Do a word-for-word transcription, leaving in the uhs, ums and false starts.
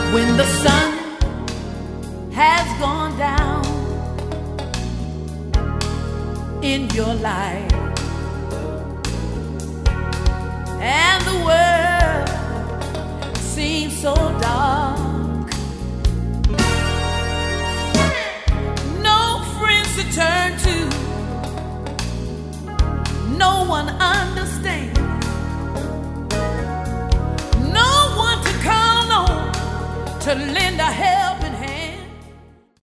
When the sun has gone down in your life and the world seems so dark, no friends to turn to, no one understands, no one to call on to lend a help.